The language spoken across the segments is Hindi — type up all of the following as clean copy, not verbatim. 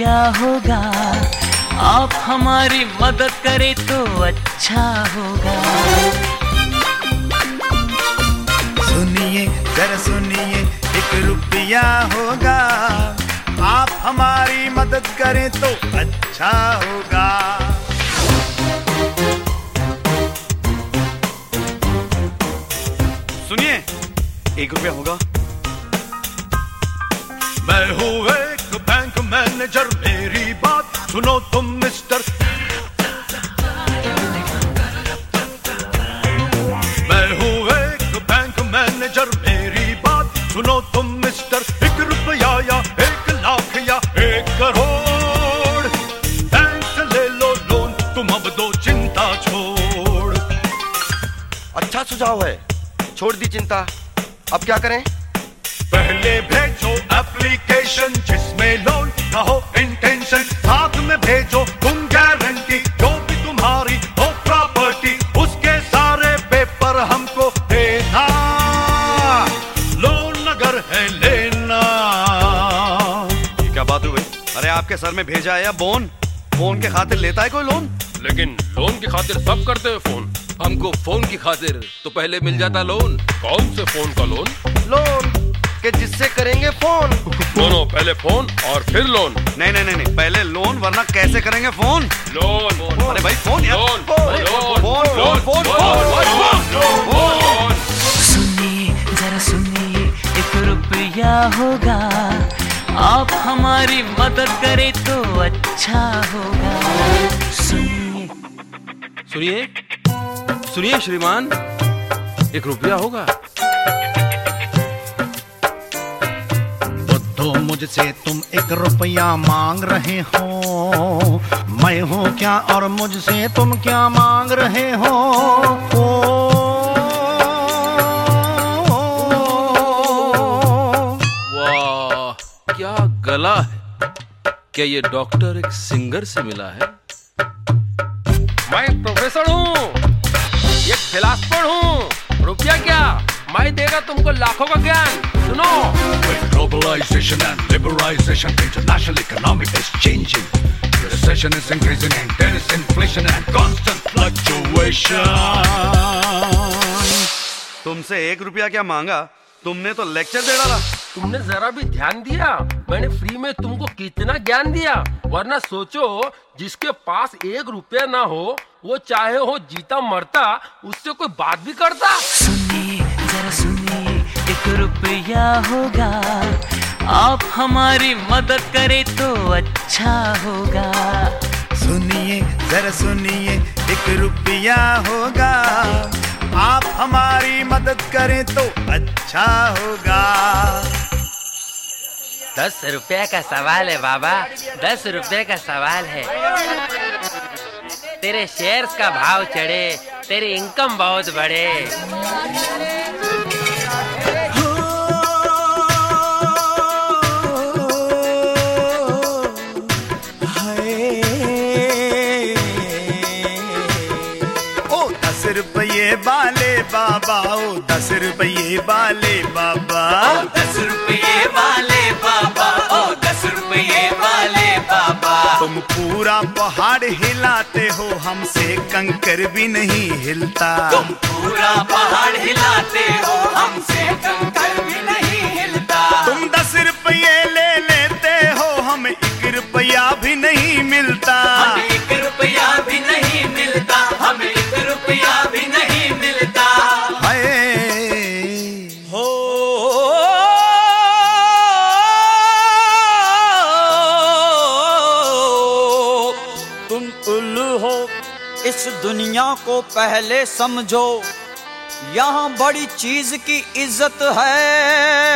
रुपया होगा, आप हमारी मदद करें तो अच्छा होगा। सुनिए जरा सुनिए, 1 रुपया होगा, आप हमारी मदद करें तो अच्छा होगा। सुनिए, 1 रुपया होगा। मैं हूँ एक बैंक मैनेजर, मेरी बात सुनो तुम मिस्टर। मैं हूँ एक बैंक मैनेजर, मेरी बात सुनो तुम मिस्टर। 1 रुपया या 1 लाख या 1 करोड़, बैंक से ले लो लोन, तुम अब दो चिंता छोड़। अच्छा सुझाव है, छोड़ दी चिंता। अब क्या करें? पहले भेजो एप्लीकेशन जिसमें लोन ना हो इंटेंशन, साथ में भेजो तुम गारंटी, जो भी तुम्हारी हो प्रॉपर्टी, उसके सारे पेपर हमको देना, लोन अगर है लेना। ये क्या बात हुई? अरे आपके सर में भेजा है या बोन? फोन के खातिर लेता है कोई लोन? लेकिन लोन की खातिर सब करते हैं फोन। हमको फोन की खातिर तो पहले मिल जाता लोन। कौन से फोन का लोन? लोन के जिससे करेंगे फोन। दोनों, पहले फोन और फिर लोन। नहीं, पहले लोन, वरना कैसे करेंगे फोन? लोन। अरे भाई फोन यार। फोन। सुनिए जरा सुनिए, 1 रुपया होगा, आप हमारी मदद करें तो अच्छा होगा। सुनिए श्रीमान, 1 रुपया होगा। तो मुझसे तुम 1 रुपया मांग रहे हो, मैं हूँ क्या और मुझसे तुम क्या मांग रहे हो? वाह, क्या गला है! क्या ये डॉक्टर एक सिंगर से मिला है? मैं प्रोफेसर हूँ, एक फिलासफर हूँ। रुपया क्या, मैं देगा तुमको लाखों का ज्ञान। सुनो, Globalization and liberalization, international economy is changing. Recession is increasing and there is inflation and constant fluctuation. तुमसे 1 रुपया क्या मांगा, तुमने तो लेक्चर दे डाला। तुमने जरा भी ध्यान दिया मैंने फ्री में तुमको कितना ज्ञान दिया? वरना सोचो, जिसके पास 1 रुपया ना हो, वो चाहे हो जीता मरता, उससे कोई बात भी करता? सुनिए जरा सुनिए, 1 रुपया होगा, आप हमारी मदद करें तो अच्छा होगा। सुनिए जरा सुनिए, 1 रुपया होगा, आप हमारी मदद करें तो अच्छा होगा। 10 रुपए का सवाल है बाबा, 10 रुपए का सवाल है। तेरे शेयर्स का भाव चढ़े, तेरी इनकम बहुत बढ़े। ओ 10 रुपये वाले बाबा, ओ 10 रुपये वाले बाबा, 10 रुपये वाले बाबा, ओ 10 रुपये वाले बाबा। तुम पूरा पहाड़ हिलाते हो, हमसे कंकर भी नहीं हिलता। तुम पूरा पहाड़ हिलाते हो, हमसे कंकर भी नहीं हिलता। तुम 10 रुपये ले लेते हो, हमें 1 रुपया भी नहीं मिलता। हमें 1 रुपया भी नहीं मिलता, हमें 1 रुपया भी नहीं मिलता। हाय हो तुम उल्लू हो, इस दुनिया को पहले समझो, यहाँ बड़ी चीज की इज्जत है।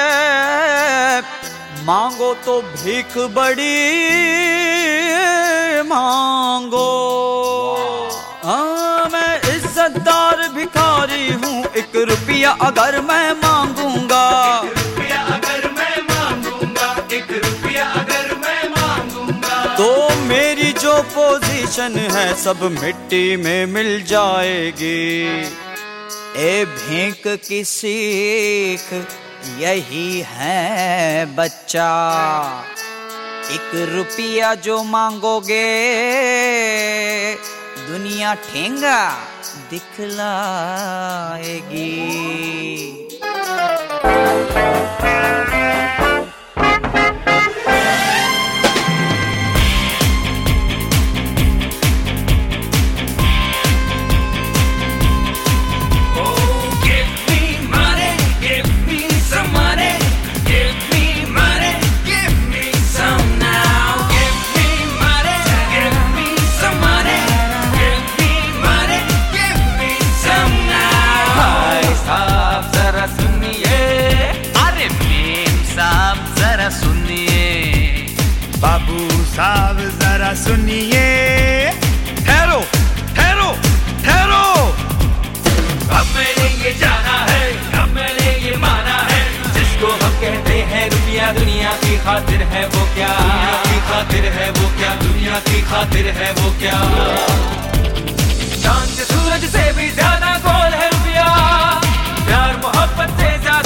मांगो तो भीख बड़ी मांगो। हाँ, मैं इज्जतदार भिखारी हूँ, 1 रुपया अगर मैं मांगूंगा। 1 रुपया अगर मैं मांगूंगा, 1 रुपया अगर मैं मांगूंगा, तो मेरी जो पोजीशन है सब मिट्टी में मिल जाएगी। ए भीख की सीख यही है बच्चा। 1 रुपया जो मांगोगे दुनिया ठेंगा दिखलाएगी। बाबू साहब जरा सुनिए। ठहरो ठहरो ठहरो। अब मैंने ये जाना है, अब मैंने ये माना है, जिसको हम कहते हैं रुपया दुनिया की खातिर है वो क्या, दुनिया की खातिर है वो क्या, दुनिया की खातिर है वो क्या। चांद सूरज से भी ज्यादा गोल है रुपया, प्यार मोहब्बत से ज्यादा